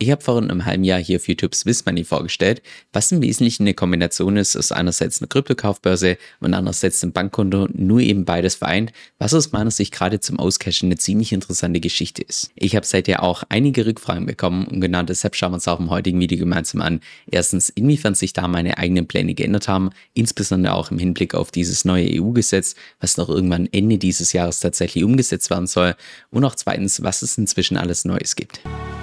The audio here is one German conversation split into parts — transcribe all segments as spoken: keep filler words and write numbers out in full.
Ich habe vor einem halben Jahr hier auf YouTube Swiss Money vorgestellt, was im Wesentlichen eine Kombination ist aus einerseits einer Kryptokaufbörse und andererseits einem Bankkonto, nur eben beides vereint, was aus meiner Sicht gerade zum Auscashen eine ziemlich interessante Geschichte ist. Ich habe seither auch einige Rückfragen bekommen und genau deshalb schauen wir uns auch im heutigen Video gemeinsam an. Erstens, inwiefern sich da meine eigenen Pläne geändert haben, insbesondere auch im Hinblick auf dieses neue E U-Gesetz, was noch irgendwann Ende dieses Jahres tatsächlich umgesetzt werden soll, und auch zweitens, was es inzwischen alles Neues gibt.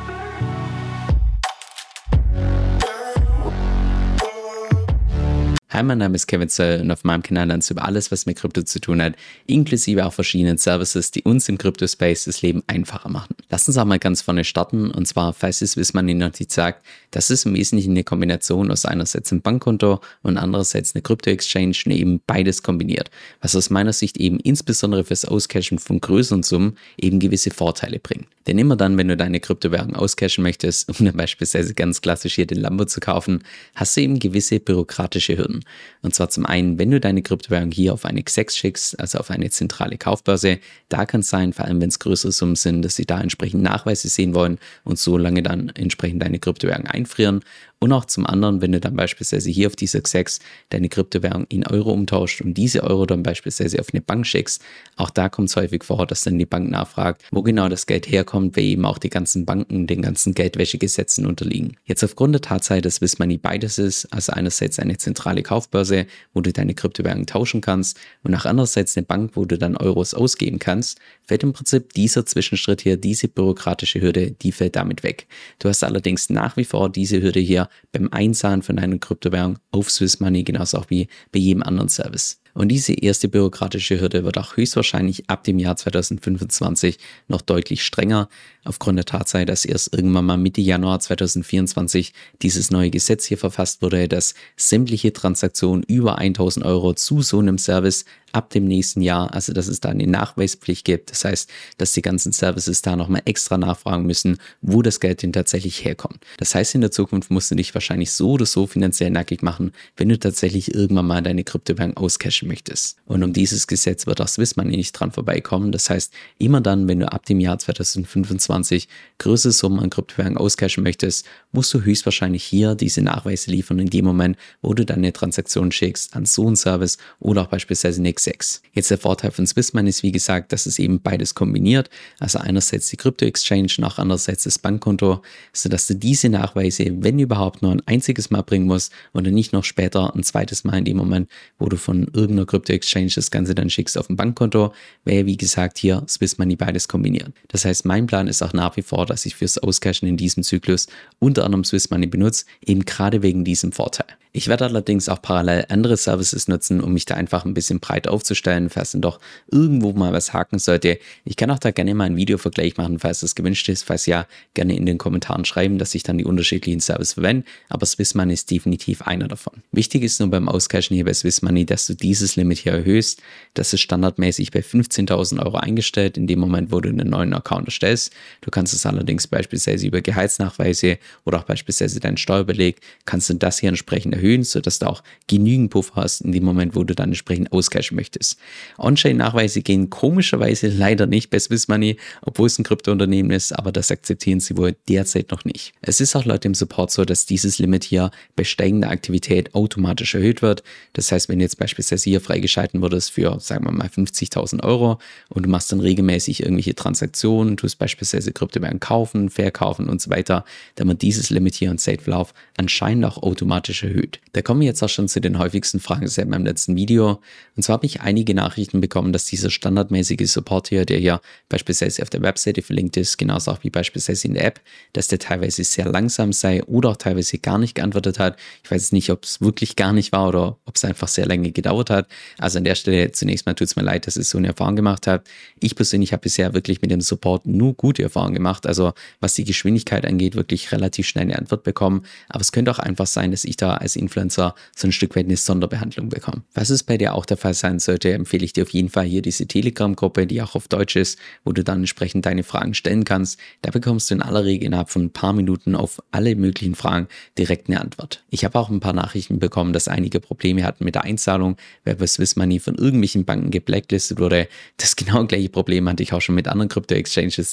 Hi, mein Name ist Kevin Zöll und auf meinem Kanal lernst du über alles, was mit Krypto zu tun hat, inklusive auch verschiedenen Services, die uns im Krypto-Space das Leben einfacher machen. Lass uns auch mal ganz vorne starten, und zwar, falls es Swiss Money noch nicht sagt, das ist im Wesentlichen eine Kombination aus einerseits einem Bankkonto und andererseits eine Krypto-Exchange und eben beides kombiniert, was aus meiner Sicht eben insbesondere fürs Auscashen von größeren Summen eben gewisse Vorteile bringt. Denn immer dann, wenn du deine Kryptowährung auscashen möchtest, um dann beispielsweise ganz klassisch hier den Lambo zu kaufen, hast du eben gewisse bürokratische Hürden. Und zwar zum einen, wenn du deine Kryptowährung hier auf eine X E X schickst, also auf eine zentrale Kaufbörse, da kann es sein, vor allem wenn es größere Summen sind, dass sie da entsprechend Nachweise sehen wollen und so lange dann entsprechend deine Kryptowährung einfrieren. Und auch zum anderen, wenn du dann beispielsweise hier auf diese X E X deine Kryptowährung in Euro umtauscht und diese Euro dann beispielsweise auf eine Bank schickst, auch da kommt es häufig vor, dass dann die Bank nachfragt, wo genau das Geld herkommt, weil eben auch die ganzen Banken den ganzen Geldwäschegesetzen unterliegen. Jetzt aufgrund der Tatsache, dass Swiss Money beides ist, also einerseits eine zentrale Kaufbörse, wo du deine Kryptowährung tauschen kannst, und auch andererseits eine Bank, wo du dann Euros ausgeben kannst, fällt im Prinzip dieser Zwischenschritt hier, diese bürokratische Hürde, die fällt damit weg. Du hast allerdings nach wie vor diese Hürde hier beim Einzahlen von deiner Kryptowährung auf Swiss Money, genauso auch wie bei jedem anderen Service. Und diese erste bürokratische Hürde wird auch höchstwahrscheinlich ab dem Jahr zweitausendfünfundzwanzig noch deutlich strenger, aufgrund der Tatsache, dass erst irgendwann mal Mitte Januar zweitausendvierundzwanzig dieses neue Gesetz hier verfasst wurde, dass sämtliche Transaktionen über tausend Euro zu so einem Service ab dem nächsten Jahr, also dass es da eine Nachweispflicht gibt. Das heißt, dass die ganzen Services da nochmal extra nachfragen müssen, wo das Geld denn tatsächlich herkommt. Das heißt, in der Zukunft musst du dich wahrscheinlich so oder so finanziell nackig machen, wenn du tatsächlich irgendwann mal deine Kryptowährung auscashen möchtest. Und um dieses Gesetz wird auch Swiss Money nicht dran vorbeikommen. Das heißt, immer dann, wenn du ab dem Jahr zweitausendfünfundzwanzig größere Summen an Kryptowährungen auscashen möchtest, musst du höchstwahrscheinlich hier diese Nachweise liefern in dem Moment, wo du deine Transaktion schickst an so einen Service oder auch beispielsweise eine X E X. Jetzt der Vorteil von Swiss Money ist, wie gesagt, dass es eben beides kombiniert, also einerseits die Krypto-Exchange und auch andererseits das Bankkonto, sodass du diese Nachweise, wenn überhaupt, nur ein einziges Mal bringen musst und dann nicht noch später ein zweites Mal in dem Moment, wo du von irgendeiner Krypto-Exchange das Ganze dann schickst auf ein Bankkonto, wäre wie gesagt hier Swiss Money beides kombiniert. Das heißt, mein Plan ist auch nach wie vor, dass ich fürs Auscashen in diesem Zyklus unter anderem Swiss Money benutze, eben gerade wegen diesem Vorteil. Ich werde allerdings auch parallel andere Services nutzen, um mich da einfach ein bisschen breit aufzustellen, falls dann doch irgendwo mal was haken sollte. Ich kann auch da gerne mal einen Videovergleich machen, falls das gewünscht ist. Falls ja, gerne in den Kommentaren schreiben, dass ich dann die unterschiedlichen Services verwende, aber Swiss Money ist definitiv einer davon. Wichtig ist nur beim Auscashen hier bei Swiss Money, dass du dieses Limit hier erhöhst. Das ist standardmäßig bei fünfzehntausend Euro eingestellt, in dem Moment, wo du einen neuen Account erstellst. Du kannst es allerdings beispielsweise über Gehaltsnachweise oder auch beispielsweise deinen Steuerbeleg, kannst du das hier entsprechend erhöhen, sodass du auch genügend Puffer hast in dem Moment, wo du dann entsprechend auscashen möchtest. On-Chain-Nachweise gehen komischerweise leider nicht bei Swiss Money, obwohl es ein Kryptounternehmen ist, aber das akzeptieren sie wohl derzeit noch nicht. Es ist auch laut dem Support so, dass dieses Limit hier bei steigender Aktivität automatisch erhöht wird. Das heißt, wenn du jetzt beispielsweise hier freigeschalten wurdest für, sagen wir mal, fünfzigtausend Euro und du machst dann regelmäßig irgendwelche Transaktionen, tust beispielsweise Kryptowährungen kaufen, verkaufen und so weiter, dann wird dieses Limit hier in Safe-Lauf anscheinend auch automatisch erhöht. Da kommen wir jetzt auch schon zu den häufigsten Fragen seit meinem letzten Video. Und zwar habe ich einige Nachrichten bekommen, dass dieser standardmäßige Support hier, der hier beispielsweise auf der Webseite verlinkt ist, genauso auch wie beispielsweise in der App, dass der teilweise sehr langsam sei oder auch teilweise gar nicht geantwortet hat. Ich weiß nicht, ob es wirklich gar nicht war oder ob es einfach sehr lange gedauert hat. Also an der Stelle zunächst mal tut es mir leid, dass ich so eine Erfahrung gemacht habe. Ich persönlich habe bisher wirklich mit dem Support nur gute Erfahrungen gemacht. Also was die Geschwindigkeit angeht, wirklich relativ schnell eine Antwort bekommen. Aber es könnte auch einfach sein, dass ich da als Influencer so ein Stück weit eine Sonderbehandlung bekomme. Was es bei dir auch der Fall sein sollte, empfehle ich dir auf jeden Fall hier diese Telegram-Gruppe, die auch auf Deutsch ist, wo du dann entsprechend deine Fragen stellen kannst. Da bekommst du in aller Regel innerhalb von ein paar Minuten auf alle möglichen Fragen direkt eine Antwort. Ich habe auch ein paar Nachrichten bekommen, dass einige Probleme hatten mit der Einzahlung, weil bei Swiss Money von irgendwelchen Banken geblacklistet wurde. Das genau gleiche Problem hatte ich auch schon mit anderen Krypto-Exchanges. Das ist nichts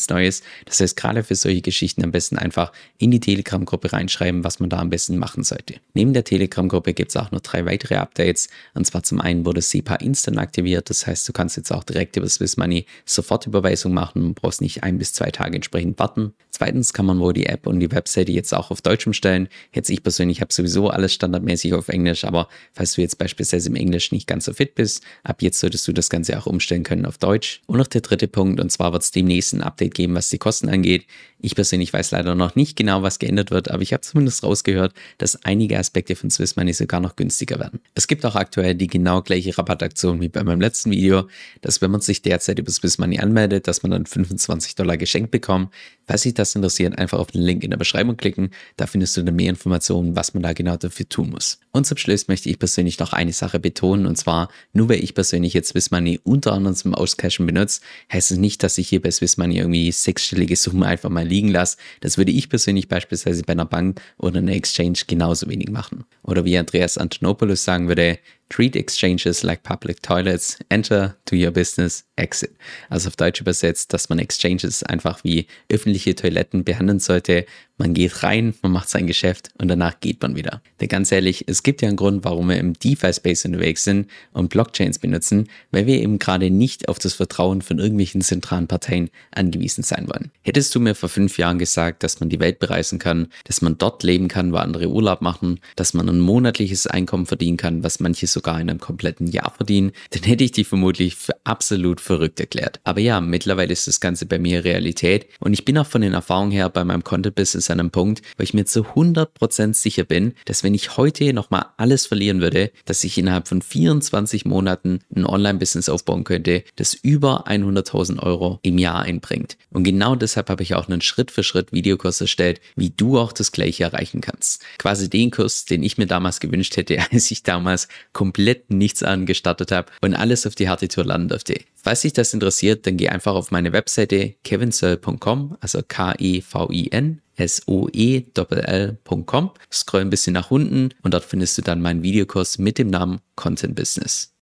nichts Neues. Das heißt, gerade für solche Geschichten am besten einfach in die Telegram-Gruppe reinschreiben, was man da am besten machen sollte. Neben der Telegram-Gruppe gibt es auch noch drei weitere Updates. Und zwar zum einen wurde SEPA Instant aktiviert. Das heißt, du kannst jetzt auch direkt über Swiss Money Sofortüberweisung machen und brauchst nicht ein bis zwei Tage entsprechend warten. Zweitens kann man wohl die App und die Webseite jetzt auch auf Deutsch umstellen. Jetzt ich persönlich habe sowieso alles standardmäßig auf Englisch, aber falls du jetzt beispielsweise im Englisch nicht ganz so fit bist, ab jetzt solltest du das Ganze auch umstellen können auf Deutsch. Und noch der dritte Punkt, und zwar wird es demnächst ein Update geben, was die Kosten angeht. Ich persönlich weiß leider noch nicht genau, was geändert wird, aber ich habe zumindest rausgehört, dass einige Aspekte von Swiss Money sogar noch günstiger werden. Es gibt auch aktuell die genau gleiche Rabattaktion wie bei meinem letzten Video, dass wenn man sich derzeit über Swiss Money anmeldet, dass man dann fünfundzwanzig Dollar geschenkt bekommt. Falls sich das interessiert, einfach auf den Link in der Beschreibung klicken, da findest du dann mehr Informationen, was man da genau dafür tun muss. Und zum Schluss möchte ich persönlich noch eine Sache betonen, und zwar, nur weil ich persönlich jetzt Swiss Money unter anderem zum Auscashen benutze, heißt es nicht, dass ich hier bei Swiss Money irgendwie sechsstellige Summen einfach mal liegen lasse. Das würde ich persönlich beispielsweise bei einer Bank oder einer Exchange genauso wenig machen. Oder wie Andreas Antonopoulos sagen würde, treat exchanges like public toilets, enter, do your business, exit. Also auf Deutsch übersetzt, dass man Exchanges einfach wie öffentliche Toiletten behandeln sollte. Man geht rein, man macht sein Geschäft und danach geht man wieder. Denn ganz ehrlich, es gibt ja einen Grund, warum wir im DeFi-Space unterwegs sind und Blockchains benutzen, weil wir eben gerade nicht auf das Vertrauen von irgendwelchen zentralen Parteien angewiesen sein wollen. Hättest du mir vor fünf Jahren gesagt, dass man die Welt bereisen kann, dass man dort leben kann, wo andere Urlaub machen, dass man ein monatliches Einkommen verdienen kann, was manche sogar in einem kompletten Jahr verdienen, dann hätte ich dich vermutlich für absolut verrückt erklärt. Aber ja, mittlerweile ist das Ganze bei mir Realität und ich bin auch von den Erfahrungen her bei meinem Content-Business an einem Punkt, wo ich mir zu hundert Prozent sicher bin, dass wenn ich heute nochmal alles verlieren würde, dass ich innerhalb von vierundzwanzig Monaten ein Online-Business aufbauen könnte, das über hunderttausend Euro im Jahr einbringt. Und genau deshalb habe ich auch einen Schritt-für-Schritt-Videokurs erstellt, wie du auch das Gleiche erreichen kannst. Quasi den Kurs, den ich mir damals gewünscht hätte, als ich damals komplett nichts angestartet habe und alles auf die harte Tour landen durfte. Falls dich das interessiert, dann geh einfach auf meine Webseite kevinsoe punkt com, also K E V I N S O E L L punkt com, scroll ein bisschen nach unten und dort findest du dann meinen Videokurs mit dem Namen Content Business.